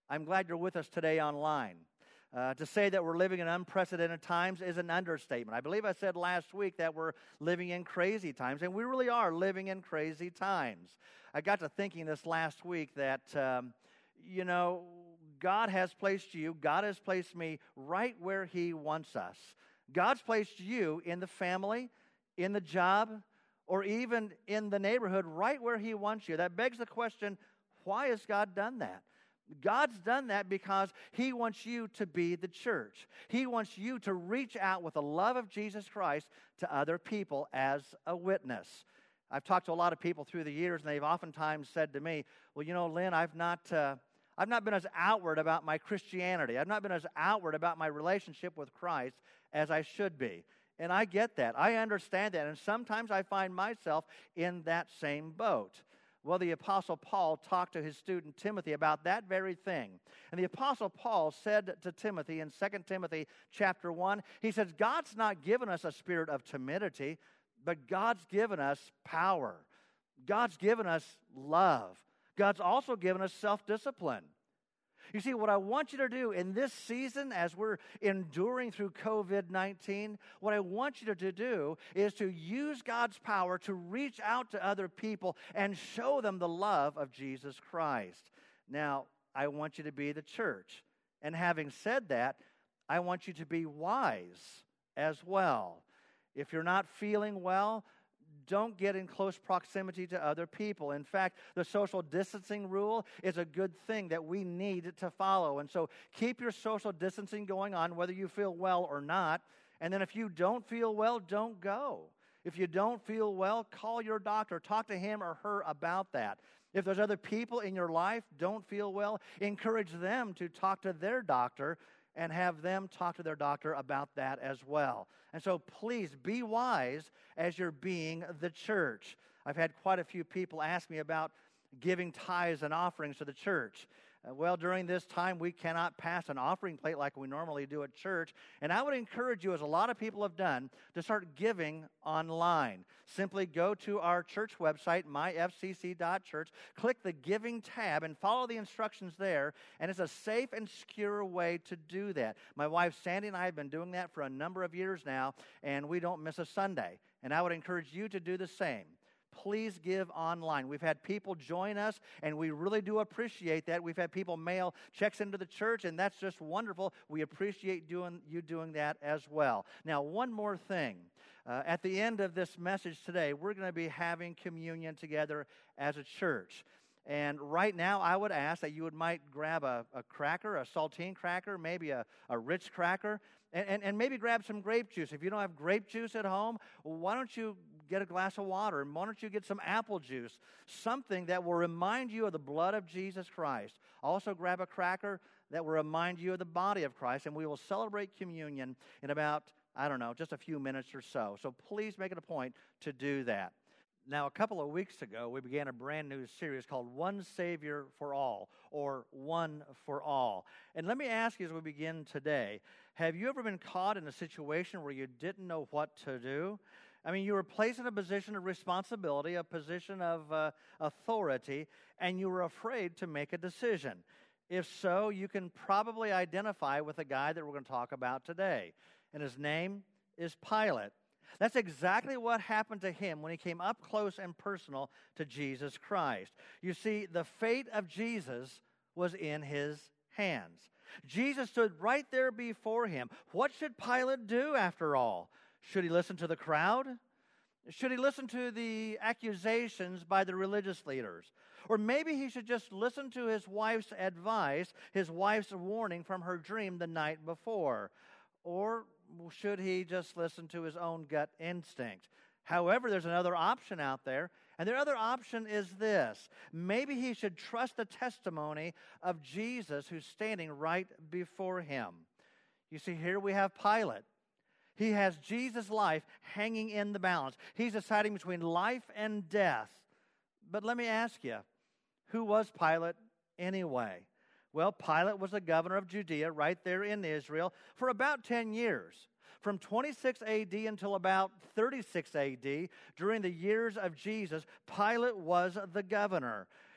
I'm glad you're with us today online. To say that we're living in unprecedented times is an understatement. I believe I said last week that we're living in crazy times, and we really are living in crazy times. I got to thinking this last week that, God has placed you, God has placed me right where He wants us. God's placed you in the family, in the job, or even in the neighborhood right where He wants you. That begs the question, why has God done that? God's done that because He wants you to be the church. He wants you to reach out with the love of Jesus Christ to other people as a witness. I've talked to a lot of people through the years, and they've oftentimes said to me, well, Lynn, I've not been as outward about my Christianity. I've not been as outward about my relationship with Christ as I should be. And I get that. I understand that. And sometimes I find myself in that same boat. Well, the Apostle Paul talked to his student Timothy about that very thing. And the Apostle Paul said to Timothy in 2 Timothy chapter 1, he says, God's not given us a spirit of timidity, but God's given us power. God's given us love. God's also given us self-discipline. You see, what I want you to do in this season as we're enduring through COVID-19, what I want you to do is to use God's power to reach out to other people and show them the love of Jesus Christ. Now, I want you to be the church. And having said that, I want you to be wise as well. If you're not feeling well, don't get in close proximity to other people. In fact, the social distancing rule is a good thing that we need to follow. And so keep your social distancing going on, whether you feel well or not. And then if you don't feel well, don't go. If you don't feel well, call your doctor. Talk to him or her about that. If there's other people in your life don't feel well, encourage them to talk to their doctor and have them talk to their doctor about that as well. And so please be wise as you're being the church. I've had quite a few people ask me about giving tithes and offerings to the church. Well, during this time, we cannot pass an offering plate like we normally do at church. And I would encourage you, as a lot of people have done, to start giving online. Simply go to our church website, myfcc.church, click the Giving tab, and follow the instructions there. And it's a safe and secure way to do that. My wife, Sandy, and I have been doing that for a number of years now, and we don't miss a Sunday. And I would encourage you to do the same. Please give online. We've had people join us, and we really do appreciate that. We've had people mail checks into the church, and that's just wonderful. We appreciate you doing that as well. Now, one more thing. At the end of this message today, we're going to be having communion together as a church. And right now, I would ask that you might grab a cracker, a saltine cracker, maybe a Ritz cracker, and maybe grab some grape juice. If you don't have grape juice at home, why don't you get a glass of water, and why don't you get some apple juice, something that will remind you of the blood of Jesus Christ. Also grab a cracker that will remind you of the body of Christ, and we will celebrate communion in about, just a few minutes or so. So please make it a point to do that. Now, a couple of weeks ago, we began a brand new series called One Savior for All, or One for All. And let me ask you as we begin today, have you ever been caught in a situation where you didn't know what to do? I mean, you were placed in a position of responsibility, a position of authority, and you were afraid to make a decision. If so, you can probably identify with the guy that we're going to talk about today. And his name is Pilate. That's exactly what happened to him when he came up close and personal to Jesus Christ. You see, the fate of Jesus was in his hands. Jesus stood right there before him. What should Pilate do after all? Should he listen to the crowd? Should he listen to the accusations by the religious leaders? Or maybe he should just listen to his wife's advice, his wife's warning from her dream the night before? Or should he just listen to his own gut instinct? However, there's another option out there, and the other option is this. Maybe he should trust the testimony of Jesus who's standing right before him. You see, here we have Pilate. He has Jesus' life hanging in the balance. He's deciding between life and death. But let me ask you, who was Pilate anyway? Well, Pilate was the governor of Judea right there in Israel for about 10 years. From 26 AD until about 36 AD, during the years of Jesus, Pilate was the governor.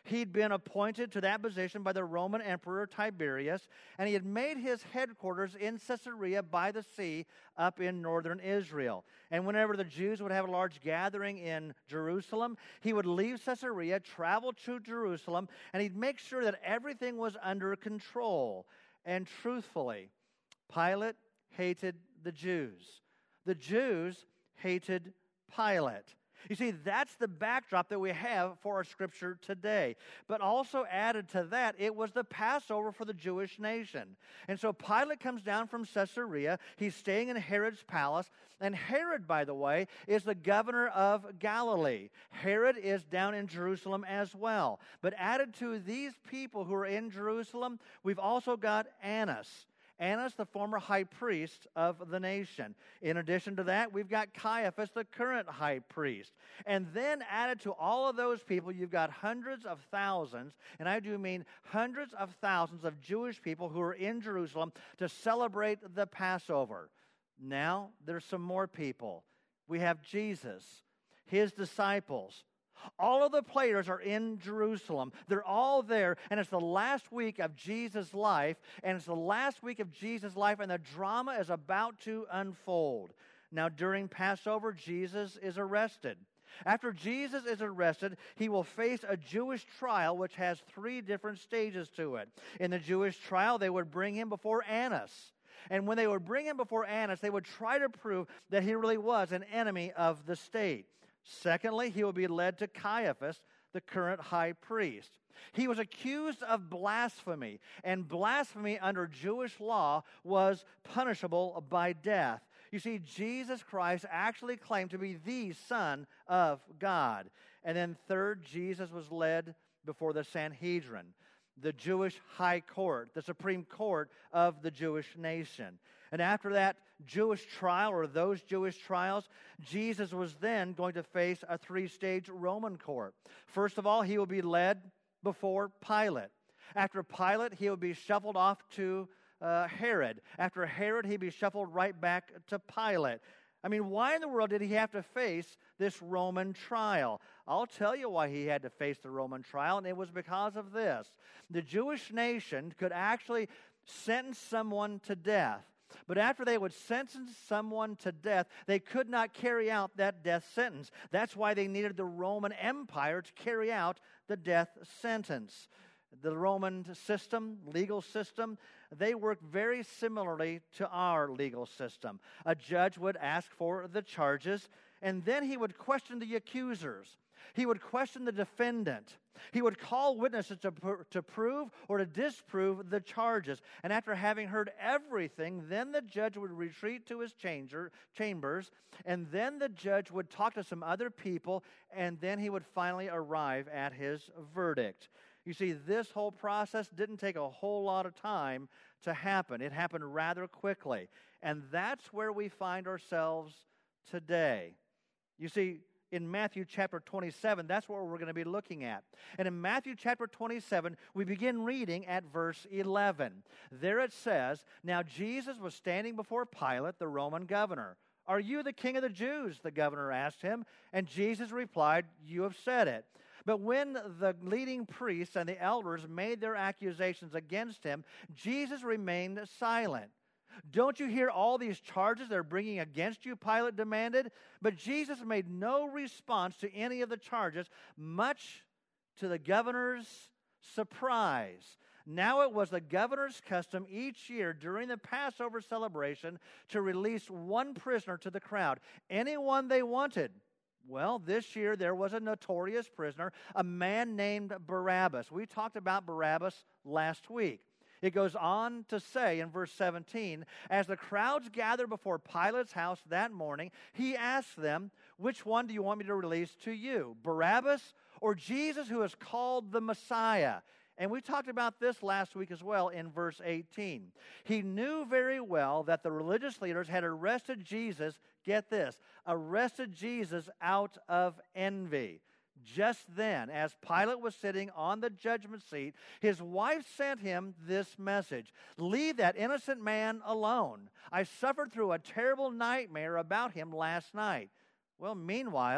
He'd been appointed to that position by the Roman Emperor Tiberius, and he had made his headquarters in Caesarea by the sea up in northern Israel. And whenever the Jews would have a large gathering in Jerusalem, he would leave Caesarea, travel to Jerusalem, and he'd make sure that everything was under control. And truthfully, Pilate hated the Jews. The Jews hated Pilate. You see, that's the backdrop that we have for our scripture today. But also added to that, it was the Passover for the Jewish nation. And so Pilate comes down from Caesarea. He's staying in Herod's palace. And Herod, by the way, is the governor of Galilee. Herod is down in Jerusalem as well. But added to these people who are in Jerusalem, we've also got Annas. Annas, the former high priest of the nation. In addition to that, we've got Caiaphas, the current high priest. And then added to all of those people, you've got hundreds of thousands, and I do mean hundreds of thousands of Jewish people who are in Jerusalem to celebrate the Passover. Now, there's some more people. We have Jesus, his disciples. All of the players are in Jerusalem. They're all there, and it's the last week of Jesus' life, and it's the last week of Jesus' life, and the drama is about to unfold. Now, during Passover, Jesus is arrested. After Jesus is arrested, he will face a Jewish trial, which has 3 different stages to it. In the Jewish trial, they would bring him before Annas. And when they would bring him before Annas, they would try to prove that he really was an enemy of the state. Secondly, he will be led to Caiaphas, the current high priest. He was accused of blasphemy, and blasphemy under Jewish law was punishable by death. You see, Jesus Christ actually claimed to be the Son of God. And then third, Jesus was led before the Sanhedrin, the Jewish high court, the supreme court of the Jewish nation. And after that Jewish trial, or those Jewish trials, Jesus was then going to face a 3-stage Roman court. First of all, he will be led before Pilate. After Pilate, he will be shuffled off to Herod. After Herod, he'd be shuffled right back to Pilate. I mean, why in the world did he have to face this Roman trial? I'll tell you why he had to face the Roman trial, and it was because of this. The Jewish nation could actually sentence someone to death. But after they would sentence someone to death, they could not carry out that death sentence. That's why they needed the Roman Empire to carry out the death sentence. The Roman system, legal system, they work very similarly to our legal system. A judge would ask for the charges, and then he would question the accusers. He would question the defendant. He would call witnesses to prove or to disprove the charges. And after having heard everything, then the judge would retreat to his chambers, and then the judge would talk to some other people, and then he would finally arrive at his verdict. You see, this whole process didn't take a whole lot of time to happen. It happened rather quickly. And that's where we find ourselves today. You see, in Matthew chapter 27, that's what we're going to be looking at. And in Matthew chapter 27, we begin reading at verse 11. There it says, "Now Jesus was standing before Pilate, the Roman governor. 'Are you the king of the Jews?' the governor asked him. And Jesus replied, 'You have said it.' But when the leading priests and the elders made their accusations against him, Jesus remained silent. 'Don't you hear all these charges they're bringing against you?' Pilate demanded. But Jesus made no response to any of the charges, much to the governor's surprise. Now it was the governor's custom each year during the Passover celebration to release one prisoner to the crowd, anyone they wanted. Well, this year there was a notorious prisoner, a man named Barabbas. We talked about Barabbas last week. It goes on to say in verse 17, as the crowds gathered before Pilate's house that morning, he asked them, 'Which one do you want me to release to you, Barabbas or Jesus who is called the Messiah?' And we talked about this last week as well in verse 18. He knew very well that the religious leaders had arrested Jesus, get this, arrested Jesus out of envy. Just then, as Pilate was sitting on the judgment seat, his wife sent him this message: 'Leave that innocent man alone. I suffered through a terrible nightmare about him last night.' Well, meanwhile,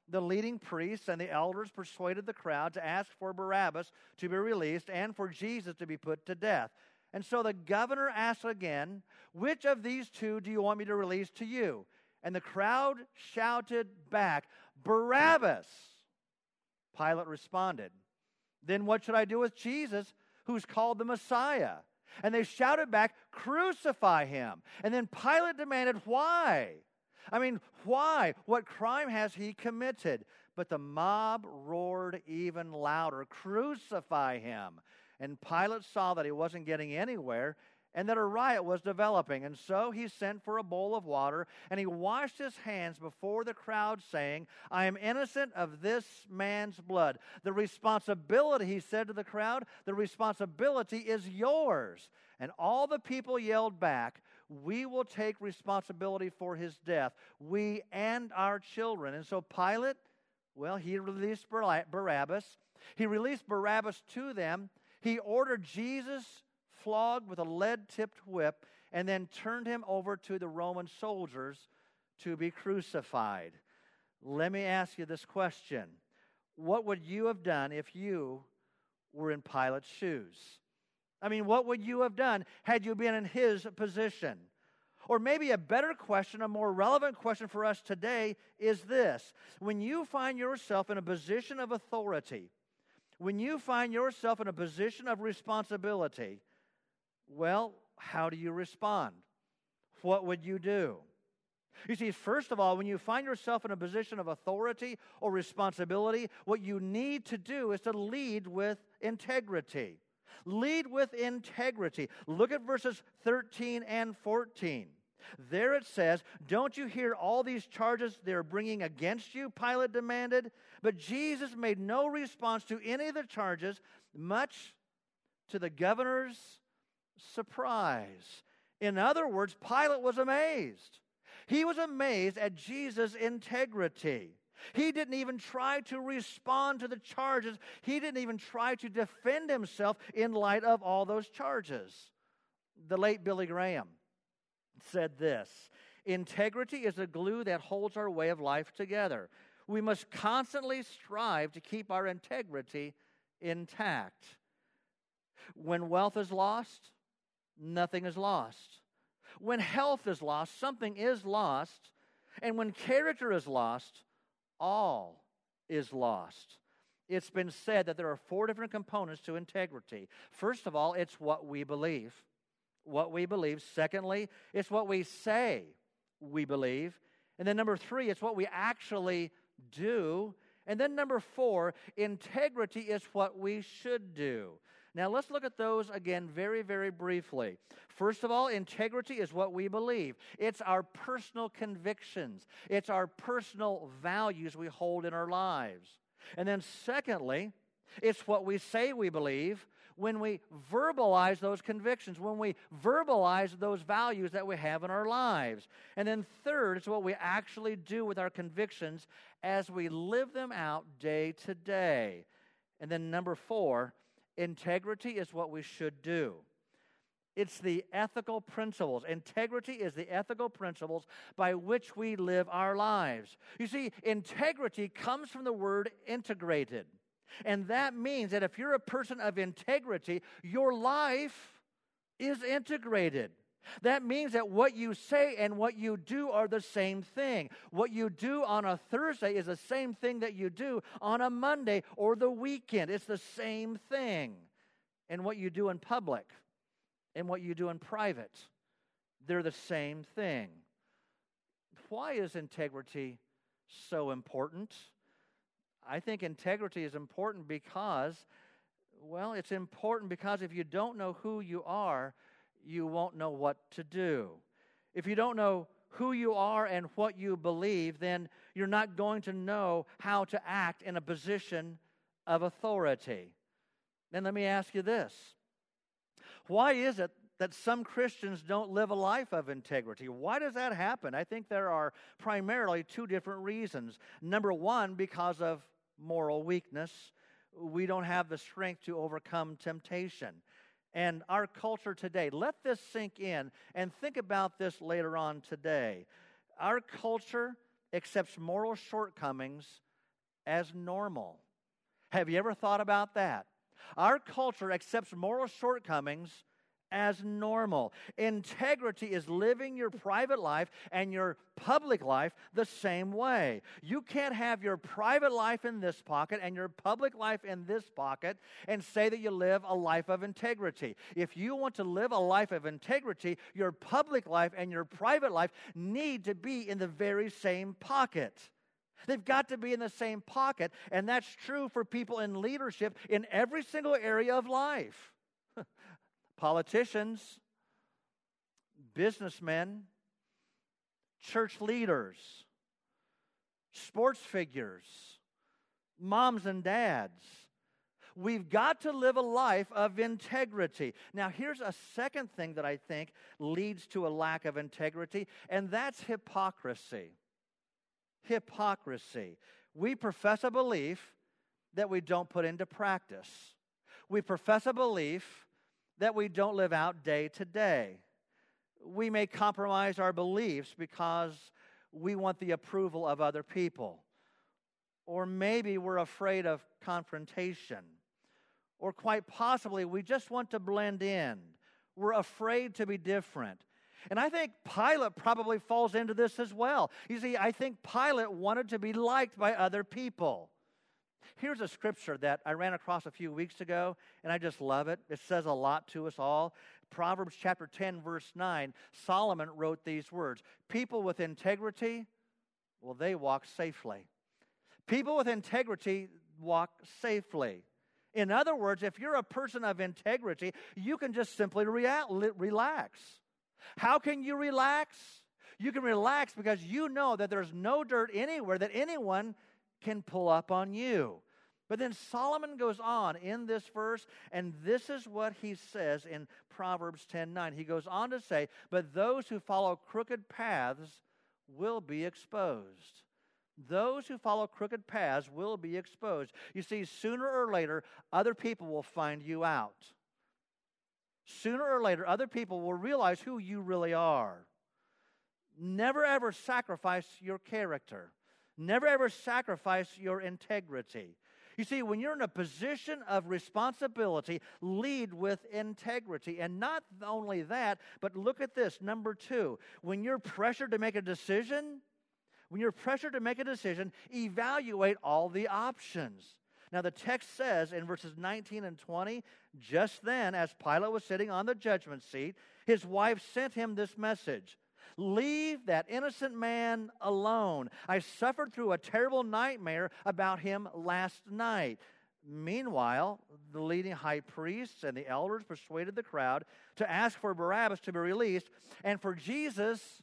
the leading priests and the elders persuaded the crowd to ask for Barabbas to be released and for Jesus to be put to death. And so the governor asked again, "Which of these two do you want me to release to you?" And the crowd shouted back, "Barabbas!" Pilate responded, "Then what should I do with Jesus, who's called the Messiah?" And they shouted back, "Crucify him." And then Pilate demanded, "Why? Why? What crime has he committed?" But the mob roared even louder, "Crucify him." And Pilate saw that he wasn't getting anywhere and that a riot was developing. And so he sent for a bowl of water and he washed his hands before the crowd, saying, "I am innocent of this man's blood." The responsibility, he said to the crowd, the responsibility is yours. And all the people yelled back, "We will take responsibility for his death, we and our children." And so Pilate, he released Barabbas. He released Barabbas to them. He ordered Jesus flogged with a lead-tipped whip and then turned him over to the Roman soldiers to be crucified. Let me ask you this question. What would you have done if you were in Pilate's shoes? What would you have done had you been in his position? Or maybe a better question, a more relevant question for us today is this. When you find yourself in a position of authority, when you find yourself in a position of responsibility, how do you respond? What would you do? You see, first of all, when you find yourself in a position of authority or responsibility, what you need to do is to lead with integrity. Lead with integrity. Look at verses 13 and 14. There it says, "Don't you hear all these charges they're bringing against you?" Pilate demanded. But Jesus made no response to any of the charges, much to the governor's surprise. In other words, Pilate was amazed. He was amazed at Jesus' integrity. He didn't even try to respond to the charges. He didn't even try to defend himself in light of all those charges. The late Billy Graham said this, "Integrity is the glue that holds our way of life together. We must constantly strive to keep our integrity intact. When wealth is lost, nothing is lost. When health is lost, something is lost. And when character is lost, all is lost." It's been said that there are 4 different components to integrity. First of all, it's what we believe. What we believe. Secondly, it's what we say we believe. And then number 3, it's what we actually do. And then number 4, integrity is what we should do. Now, let's look at those again very, very briefly. First of all, integrity is what we believe. It's our personal convictions. It's our personal values we hold in our lives. And then secondly, it's what we say we believe when we verbalize those convictions, when we verbalize those values that we have in our lives. And then third, it's what we actually do with our convictions as we live them out day to day. And then number 4, integrity is what we should do. It's the ethical principles. Integrity is the ethical principles by which we live our lives. You see, integrity comes from the word integrated. And that means that if you're a person of integrity, your life is integrated. That means that what you say and what you do are the same thing. What you do on a Thursday is the same thing that you do on a Monday or the weekend. It's the same thing. And what you do in public and what you do in private, they're the same thing. Why is integrity so important? I think integrity is important because, it's important because if you don't know who you are, you won't know what to do. If you don't know who you are and what you believe, then you're not going to know how to act in a position of authority. Then let me ask you this. Why is it that some Christians don't live a life of integrity? Why does that happen? I think there are primarily 2 different reasons. Number 1, because of moral weakness. We don't have the strength to overcome temptation. And our culture today, let this sink in and think about this later on today. Our culture accepts moral shortcomings as normal. Have you ever thought about that? Our culture accepts moral shortcomings as normal. Integrity is living your private life and your public life the same way. You can't have your private life in this pocket and your public life in this pocket and say that you live a life of integrity. If you want to live a life of integrity, your public life and your private life need to be in the very same pocket. They've got to be in the same pocket, and that's true for people in leadership in every single area of life. Politicians, businessmen, church leaders, sports figures, moms and dads. We've got to live a life of integrity. Now, here's a second thing that I think leads to a lack of integrity, and that's hypocrisy. Hypocrisy. We profess a belief that we don't put into practice. We profess a belief that we don't live out day to day. We may compromise our beliefs because we want the approval of other people. Or maybe we're afraid of confrontation. Or quite possibly, we just want to blend in. We're afraid to be different. And I think Pilate probably falls into this as well. You see, I think Pilate wanted to be liked by other people. Here's a scripture that I ran across a few weeks ago, and I just love it. It says a lot to us all. Proverbs chapter 10, verse 9, Solomon wrote these words, "People with integrity, well, they walk safely." People with integrity walk safely. In other words, if you're a person of integrity, you can just simply relax. How can you relax? You can relax because you know that there's no dirt anywhere that anyone can pull up on you. But then Solomon goes on in this verse, and this is what he says in Proverbs 10:9. He goes on to say, "But those who follow crooked paths will be exposed." Those who follow crooked paths will be exposed. You see, sooner or later, other people will find you out. Sooner or later, other people will realize who you really are. Never ever sacrifice your character. Never ever sacrifice your integrity. You see, when you're in a position of responsibility, lead with integrity. And not only that, but look at this, number 2. When you're pressured to make a decision, evaluate all the options. Now, the text says in verses 19 and 20, just then, as Pilate was sitting on the judgment seat, his wife sent him this message: "Leave that innocent man alone. I suffered through a terrible nightmare about him last night." Meanwhile, the leading high priests and the elders persuaded the crowd to ask for Barabbas to be released and for Jesus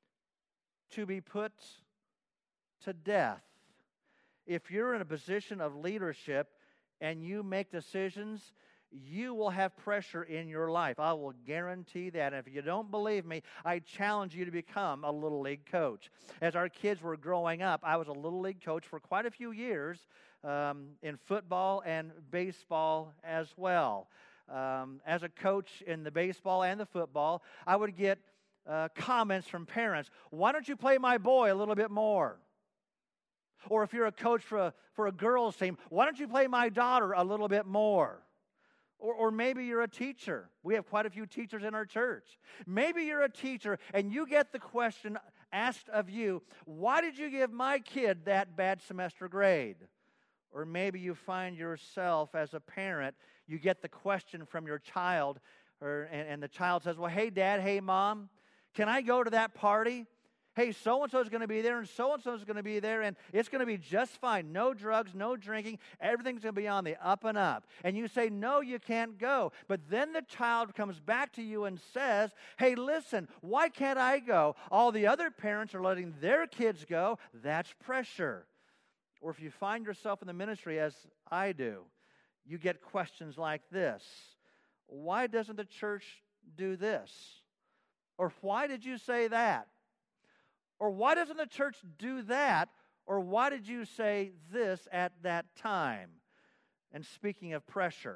to be put to death. If you're in a position of leadership and you make decisions, you will have pressure in your life. I will guarantee that. And if you don't believe me, I challenge you to become a Little League coach. As our kids were growing up, I was a Little League coach for quite a few years in football and baseball as well. As a coach in the baseball and the football, I would get comments from parents, "Why don't you play my boy a little bit more?" Or if you're a coach for a girls' team, "Why don't you play my daughter a little bit more?" Or maybe you're a teacher. We have quite a few teachers in our church. Maybe you're a teacher and you get the question asked of you, "Why did you give my kid that bad semester grade?" Or maybe you find yourself as a parent, you get the question from your child, and the child says, "Well, hey, Dad, hey, Mom, can I go to that party? Hey, so-and-so is going to be there, and so-and-so is going to be there, and it's going to be just fine. No drugs, no drinking. Everything's going to be on the up and up." And you say, "No, you can't go." But then the child comes back to you and says, "Hey, listen, why can't I go? All the other parents are letting their kids go." That's pressure. Or if you find yourself in the ministry, as I do, you get questions like this: "Why doesn't the church do this?" Or "Why did you say that?" Or "Why doesn't the church do that?" Or "Why did you say this at that time?" And speaking of pressure,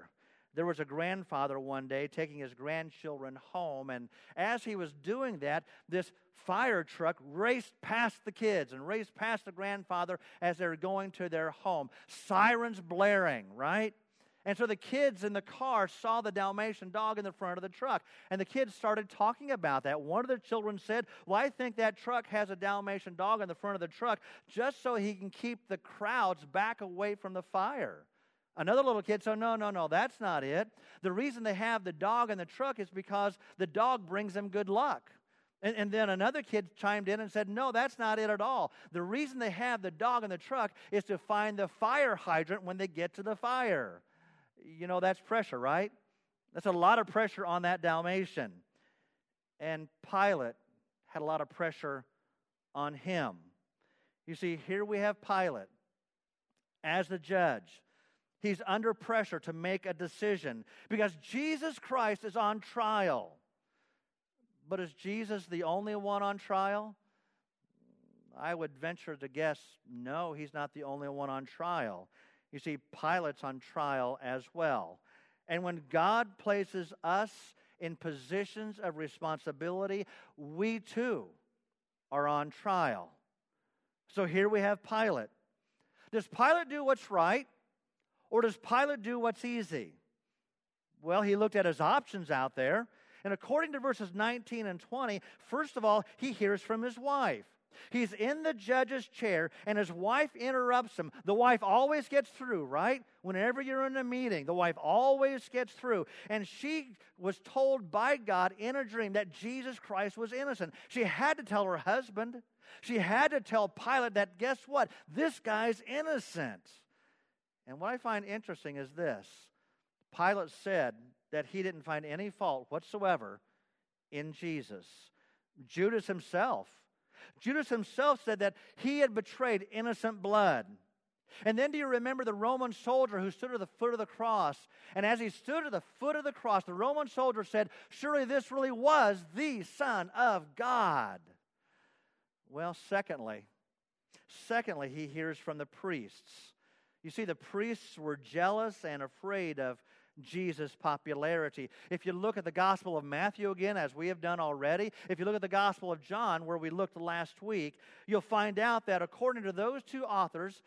There was a grandfather one day taking his grandchildren home, and as he was doing that, this fire truck raced past the kids and raced past the grandfather as they were going to their home. Sirens blaring, right? And so the kids in the car saw the Dalmatian dog in the front of the truck, and the kids started talking about that. One of the children said, well, I think that truck has a Dalmatian dog in the front of the truck just so he can keep the crowds back away from the fire. Another little kid said, no, that's not it. The reason they have the dog in the truck is because the dog brings them good luck. And then another kid chimed in and said, no, that's not it at all. The reason they have the dog in the truck is to find the fire hydrant when they get to the fire. You know, that's pressure, right? That's a lot of pressure on that Dalmatian. And Pilate had a lot of pressure on him. You see, here we have Pilate as the judge. He's under pressure to make a decision because Jesus Christ is on trial. But is Jesus the only one on trial? I would venture to guess, no, he's not the only one on trial. You see, Pilate's on trial as well. And when God places us in positions of responsibility, we too are on trial. So here we have Pilate. Does Pilate do what's right? Or does Pilate do what's easy? Well, he looked at his options out there. And according to verses 19 and 20, first of all, he hears from his wife. He's in the judge's chair, and his wife interrupts him. The wife always gets through, right? Whenever you're in a meeting, the wife always gets through. And she was told by God in a dream that Jesus Christ was innocent. She had to tell her husband. She had to tell Pilate that, guess what? This guy's innocent. And what I find interesting is this. Pilate said that he didn't find any fault whatsoever in Jesus. Judas himself said that he had betrayed innocent blood. And then do you remember the Roman soldier who stood at the foot of the cross? And as he stood at the foot of the cross, the Roman soldier said, surely this really was the Son of God. Well, secondly, he hears from the priests. You see, the priests were jealous and afraid of Jesus' popularity. If you look at the Gospel of Matthew again, as we have done already, if you look at the Gospel of John, where we looked last week, you'll find out that according to those two authors,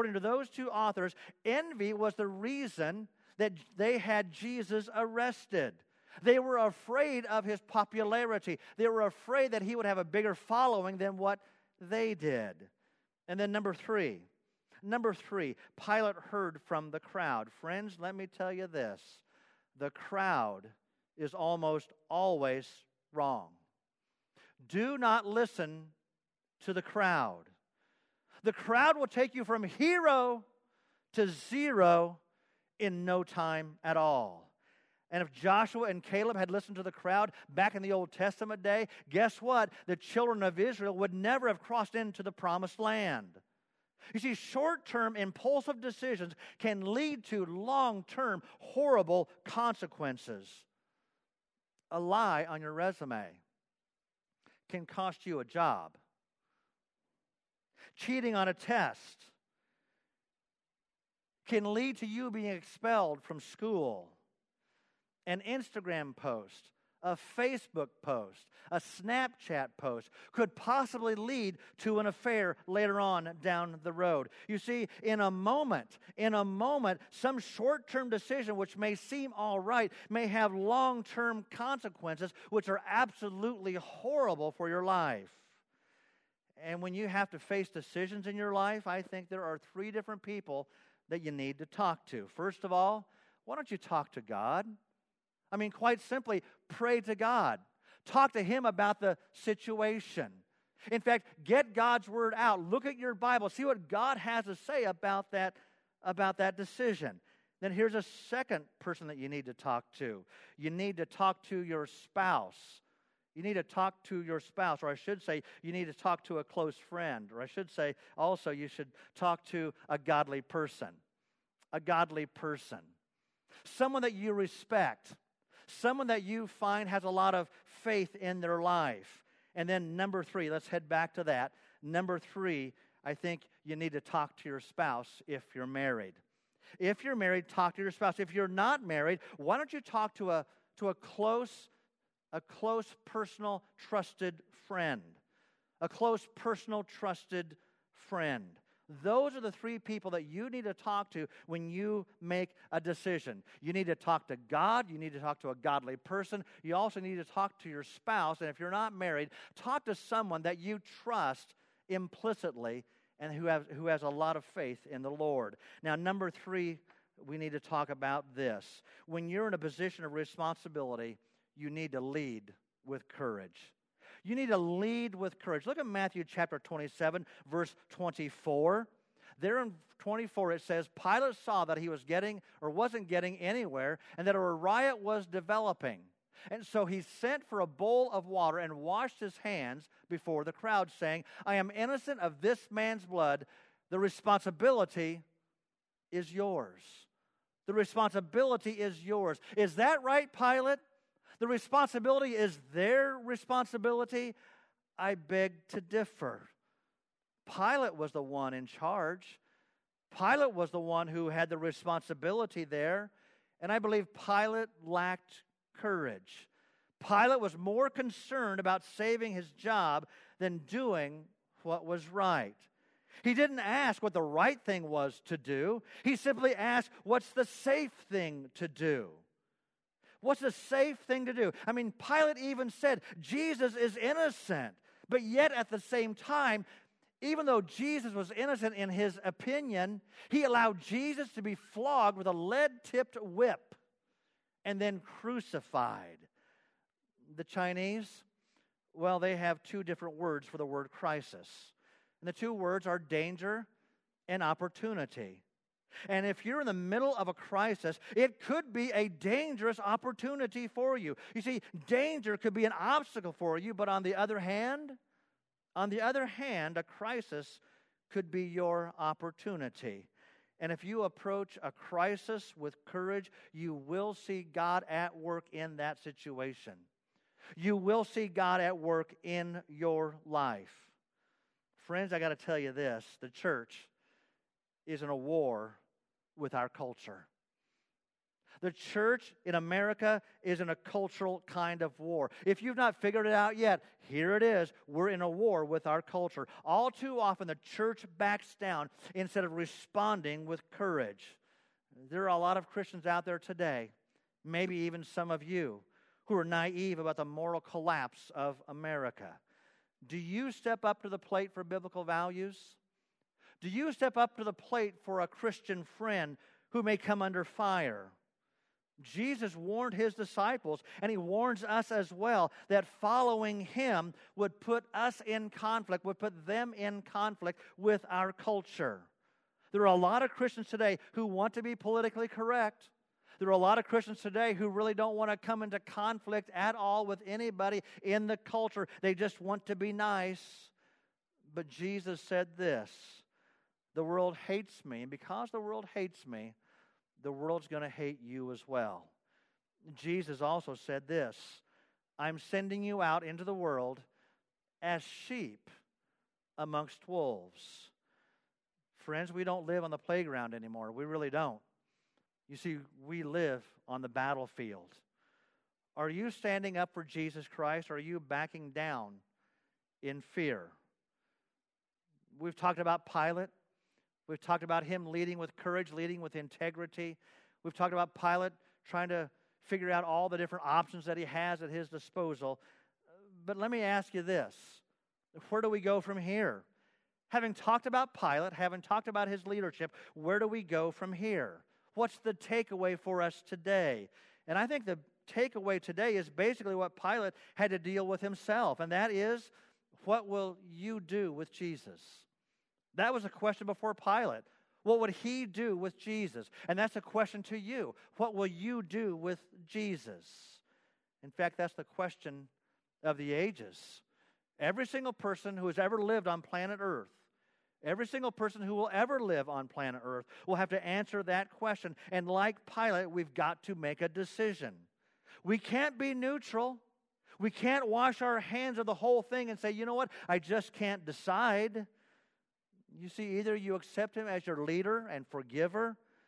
envy was the reason that they had Jesus arrested. They were afraid of his popularity. They were afraid that he would have a bigger following than what they did. And then number three, Pilate heard from the crowd. Friends, let me tell you this. The crowd is almost always wrong. Do not listen to the crowd. The crowd will take you from hero to zero in no time at all. And if Joshua and Caleb had listened to the crowd back in the Old Testament day, guess what? The children of Israel would never have crossed into the promised land. You see, short-term impulsive decisions can lead to long-term horrible consequences. A lie on your resume can cost you a job. Cheating on a test can lead to you being expelled from school. An Instagram post, a Facebook post, a Snapchat post could possibly lead to an affair later on down the road. You see, in a moment, some short-term decision which may seem all right may have long-term consequences which are absolutely horrible for your life. And when you have to face decisions in your life, I think there are three different people that you need to talk to. First of all, why don't you talk to God? I mean, quite simply, pray to God. Talk to Him about the situation. In fact, get God's Word out. Look at your Bible. See what God has to say about that decision. Then here's a second person that you need to talk to. You need to talk to your spouse. You need to talk to your spouse, or I should say, you need to talk to a close friend, or I should say, also, you should talk to a godly person. A godly person. Someone that you respect. Someone that you find has a lot of faith in their life. And then number three, let's head back to that. Number three, I think you need to talk to your spouse if you're married. If you're married, talk to your spouse. If you're not married, why don't you talk to a close, personal, trusted friend? A close, personal, trusted friend. Those are the three people that you need to talk to when you make a decision. You need to talk to God. You need to talk to a godly person. You also need to talk to your spouse. And if you're not married, talk to someone that you trust implicitly and who has a lot of faith in the Lord. Now, number 3, we need to talk about this. When you're in a position of responsibility, you need to lead with courage. You need to lead with courage. Look at Matthew chapter 27, verse 24. There in 24 it says, Pilate saw that he wasn't getting anywhere, and that a riot was developing. And so he sent for a bowl of water and washed his hands before the crowd, saying, I am innocent of this man's blood. The responsibility is yours. The responsibility is yours. Is that right, Pilate? The responsibility is their responsibility? I beg to differ. Pilate was the one in charge. Pilate was the one who had the responsibility there. And I believe Pilate lacked courage. Pilate was more concerned about saving his job than doing what was right. He didn't ask what the right thing was to do. He simply asked, what's the safe thing to do? What's the safe thing to do? I mean, Pilate even said, Jesus is innocent. But yet at the same time, even though Jesus was innocent in his opinion, he allowed Jesus to be flogged with a lead-tipped whip and then crucified. The Chinese, well, they have 2 different words for the word crisis. And the 2 words are danger and opportunity. And if you're in the middle of a crisis, it could be a dangerous opportunity for you. You see, danger could be an obstacle for you, but on the other hand, a crisis could be your opportunity. And if you approach a crisis with courage, you will see God at work in that situation. You will see God at work in your life. Friends, I got to tell you this. The church is in a war with our culture. The church in America is in a cultural kind of war. If you've not figured it out yet, here it is. We're in a war with our culture. All too often, the church backs down instead of responding with courage. There are a lot of Christians out there today, maybe even some of you, who are naive about the moral collapse of America. Do you step up to the plate for biblical values? Do you step up to the plate for a Christian friend who may come under fire? Jesus warned his disciples, and he warns us as well, that following him would put us in conflict, would put them in conflict with our culture. There are a lot of Christians today who want to be politically correct. There are a lot of Christians today who really don't want to come into conflict at all with anybody in the culture. They just want to be nice. But Jesus said this, the world hates me, and because the world hates me, the world's going to hate you as well. Jesus also said this, I'm sending you out into the world as sheep amongst wolves. Friends, we don't live on the playground anymore. We really don't. You see, we live on the battlefield. Are you standing up for Jesus Christ, or are you backing down in fear? We've talked about Pilate. We've talked about him leading with courage, leading with integrity. We've talked about Pilate trying to figure out all the different options that he has at his disposal. But let me ask you this. Where do we go from here? Having talked about Pilate, having talked about his leadership, where do we go from here? What's the takeaway for us today? And I think the takeaway today is basically what Pilate had to deal with himself, and that is, what will you do with Jesus? That was a question before Pilate. What would he do with Jesus? And that's a question to you. What will you do with Jesus? In fact, that's the question of the ages. Every single person who has ever lived on planet Earth, every single person who will ever live on planet Earth will have to answer that question. And like Pilate, we've got to make a decision. We can't be neutral. We can't wash our hands of the whole thing and say, you know what, I just can't decide. You see, either you accept him as your leader and forgiver,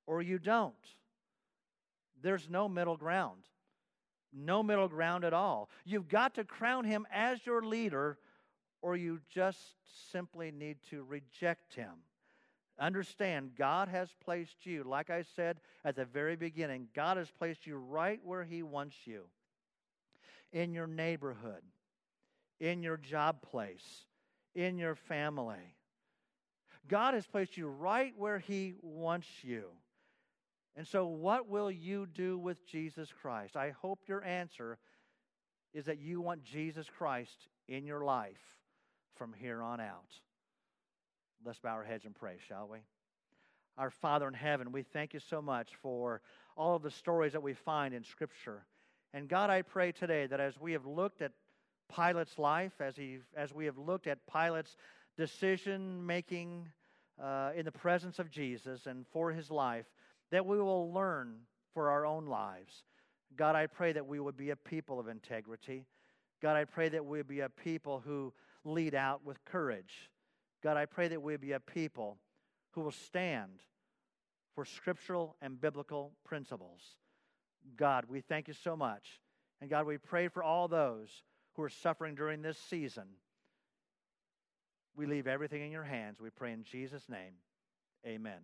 or you don't. There's no middle ground. No middle ground at all. You've got to crown him as your leader, or you just simply need to reject him. Understand, God has placed you, like I said at the very beginning, God has placed you right where he wants you. In your neighborhood, in your job place, in your family. God has placed you right where he wants you. And so what will you do with Jesus Christ? I hope your answer is that you want Jesus Christ in your life from here on out. Let's bow our heads and pray, shall we? Our Father in heaven, we thank you so much for all of the stories that we find in Scripture. And God, I pray today that as we have looked at Pilate's life, as we have looked at Pilate's decision-making in the presence of Jesus and for his life, that we will learn for our own lives. God, I pray that we would be a people of integrity. God, I pray that we would be a people who lead out with courage. God, I pray that we would be a people who will stand for scriptural and biblical principles. God, we thank you so much. And God, we pray for all those who are suffering during this season. We leave everything in your hands. We pray in Jesus' name. Amen.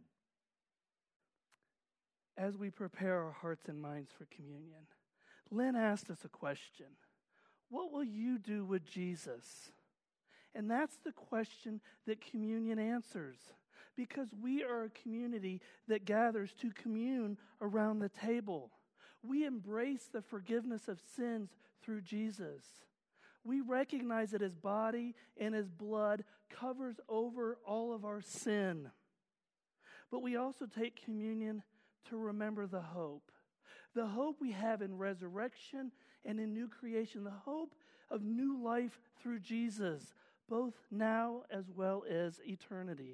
As we prepare our hearts and minds for communion, Lynn asked us a question. What will you do with Jesus? And that's the question that communion answers, because we are a community that gathers to commune around the table. We embrace the forgiveness of sins through Jesus. We recognize that his body and his blood covers over all of our sin. But we also take communion to remember the hope we have in resurrection and in new creation, the hope of new life through Jesus, both now as well as eternity.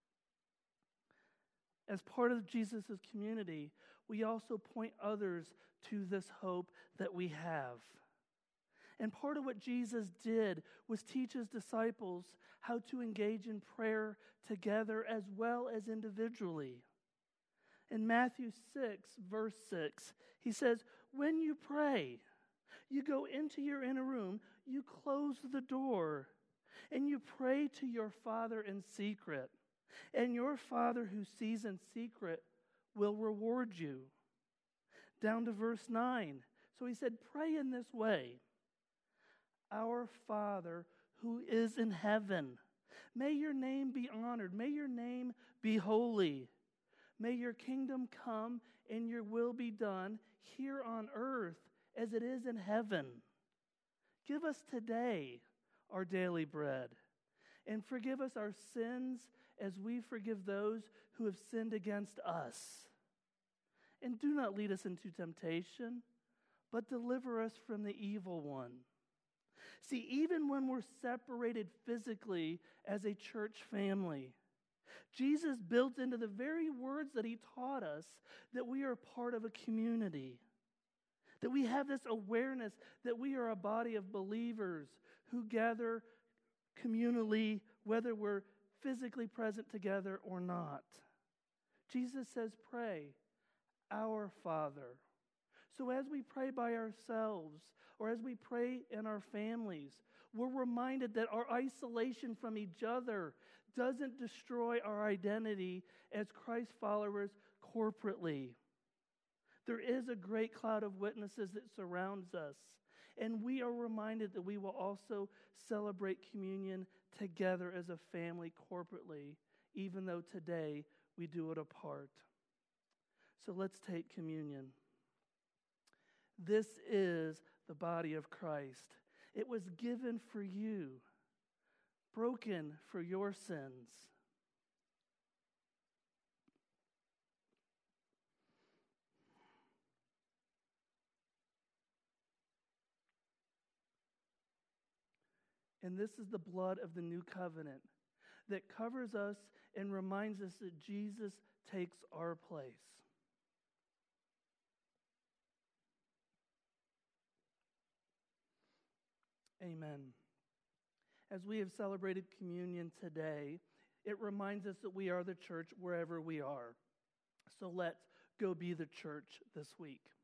As part of Jesus' community, we also point others to this hope that we have. And part of what Jesus did was teach his disciples how to engage in prayer together as well as individually. In Matthew 6, verse 6, he says, when you pray, you go into your inner room, you close the door, and you pray to your Father in secret. And your Father who sees in secret will reward you. Down to verse 9. So he said, pray in this way. Our Father who is in heaven, may your name be honored. May your name be holy. May your kingdom come and your will be done here on earth as it is in heaven. Give us today our daily bread, and forgive us our sins as we forgive those who have sinned against us. And do not lead us into temptation, but deliver us from the evil one. See, even when we're separated physically as a church family, Jesus built into the very words that he taught us that we are part of a community, that we have this awareness that we are a body of believers who gather communally, whether we're physically present together or not. Jesus says, pray, our Father. So as we pray by ourselves, or as we pray in our families, we're reminded that our isolation from each other doesn't destroy our identity as Christ followers corporately. There is a great cloud of witnesses that surrounds us, and we are reminded that we will also celebrate communion together as a family corporately, even though today we do it apart. So let's take communion. This is the body of Christ. It was given for you, broken for your sins. And this is the blood of the new covenant that covers us and reminds us that Jesus takes our place. Amen. As we have celebrated communion today, it reminds us that we are the church wherever we are. So let's go be the church this week.